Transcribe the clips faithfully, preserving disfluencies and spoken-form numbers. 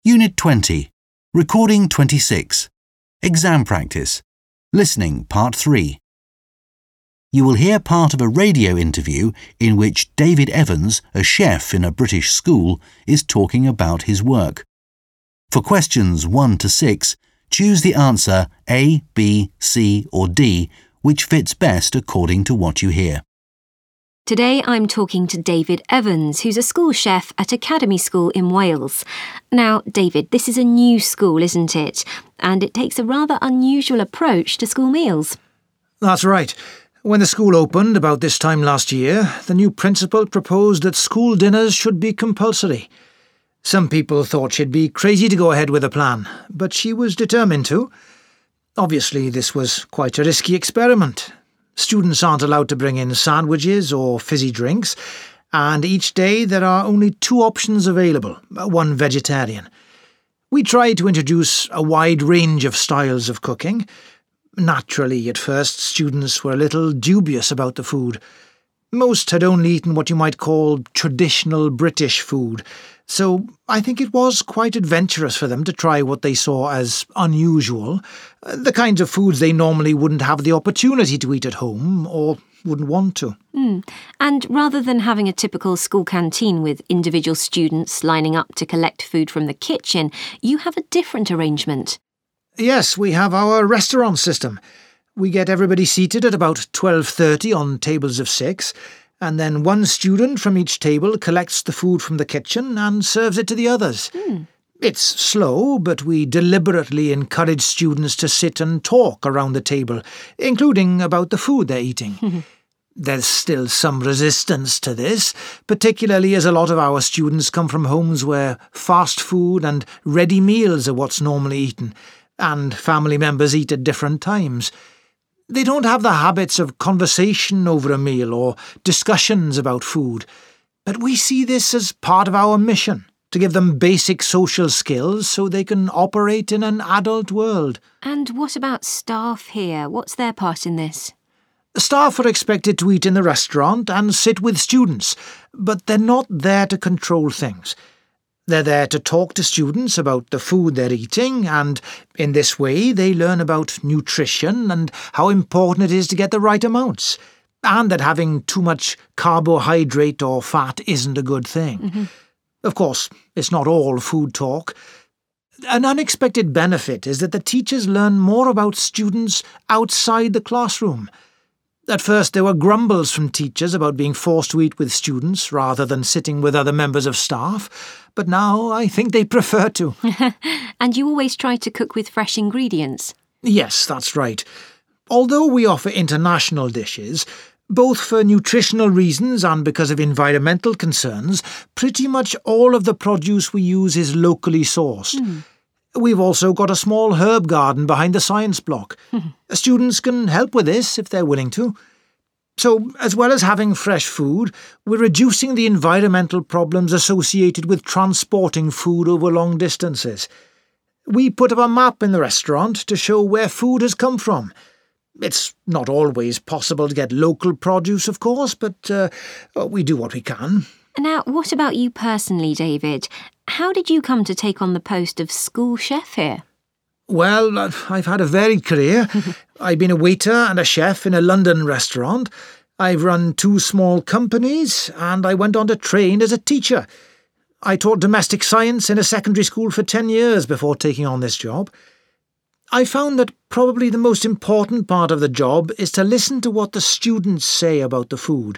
Unit twenty, Recording twenty-six, Exam Practice, Listening Part three. You will hear part of a radio interview in which David Evans, a chef in a British school, is talking about his work. For questions one to six, choose the answer A, B, C or D, which fits best according to what you hear. Today I'm talking to David Evans, who's a school chef at Academy School in Wales. Now, David, this is a new school, isn't it? And it takes a rather unusual approach to school meals. That's right. When the school opened about this time last year, the new principal proposed that school dinners should be compulsory. Some people thought she'd be crazy to go ahead with the plan, but she was determined to. Obviously, this was quite a risky experiment. Students aren't allowed to bring in sandwiches or fizzy drinks, and each day there are only two options available, one vegetarian. We tried to introduce a wide range of styles of cooking. Naturally, at first, students were a little dubious about the food. Most had only eaten what you might call traditional British food, so I think it was quite adventurous for them to try what they saw as unusual, the kinds of foods they normally wouldn't have the opportunity to eat at home or wouldn't want to. Mm. And rather than having a typical school canteen with individual students lining up to collect food from the kitchen, you have a different arrangement. Yes, we have our restaurant system. We get everybody seated at about twelve thirty on tables of six, and then one student from each table collects the food from the kitchen and serves it to the others. Mm. It's slow, but we deliberately encourage students to sit and talk around the table, including about the food they're eating. There's still some resistance to this, particularly as a lot of our students come from homes where fast food and ready meals are what's normally eaten, and family members eat at different times. They don't have the habits of conversation over a meal or discussions about food, but we see this as part of our mission, to give them basic social skills so they can operate in an adult world. And what about staff here? What's their part in this? Staff are expected to eat in the restaurant and sit with students, but they're not there to control things. They're there to talk to students about the food they're eating, and in this way they learn about nutrition and how important it is to get the right amounts, and that having too much carbohydrate or fat isn't a good thing. Mm-hmm. Of course, it's not all food talk. An unexpected benefit is that the teachers learn more about students outside the classroom. At first there were grumbles from teachers about being forced to eat with students rather than sitting with other members of staff, but now I think they prefer to. And you always try to cook with fresh ingredients? Yes, that's right. Although we offer international dishes, both for nutritional reasons and because of environmental concerns, pretty much all of the produce we use is locally sourced. Mm. We've also got a small herb garden behind the science block. Students can help with this if they're willing to. So, as well as having fresh food, we're reducing the environmental problems associated with transporting food over long distances. We put up a map in the restaurant to show where food has come from. It's not always possible to get local produce, of course, but uh, we do what we can. Now, what about you personally, David? How did you come to take on the post of school chef here? Well, I've had a varied career. I've been a waiter and a chef in a London restaurant. I've run two small companies, and I went on to train as a teacher. I taught domestic science in a secondary school for ten years before taking on this job. I found that probably the most important part of the job is to listen to what the students say about the food.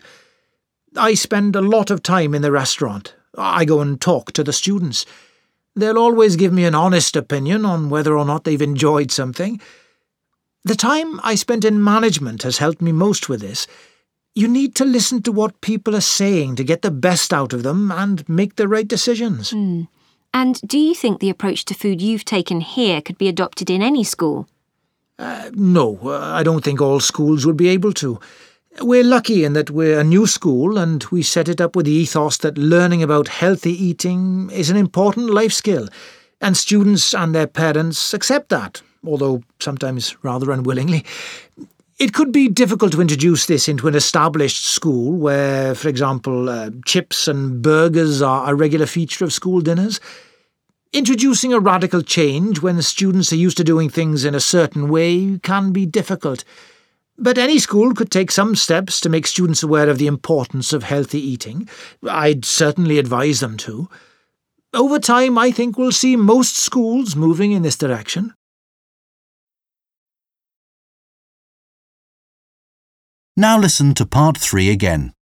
I spend a lot of time in the restaurant. I go and talk to the students. They'll always give me an honest opinion on whether or not they've enjoyed something. The time I spent in management has helped me most with this. You need to listen to what people are saying to get the best out of them and make the right decisions. Mm. And do you think the approach to food you've taken here could be adopted in any school? Uh, no, uh, I don't think all schools would be able to. We're lucky in that we're a new school and we set it up with the ethos that learning about healthy eating is an important life skill, and students and their parents accept that, although sometimes rather unwillingly. It could be difficult to introduce this into an established school where, for example, uh, chips and burgers are a regular feature of school dinners. Introducing a radical change when students are used to doing things in a certain way can be difficult, but any school could take some steps to make students aware of the importance of healthy eating. I'd certainly advise them to. Over time, I think we'll see most schools moving in this direction. Now listen to part three again.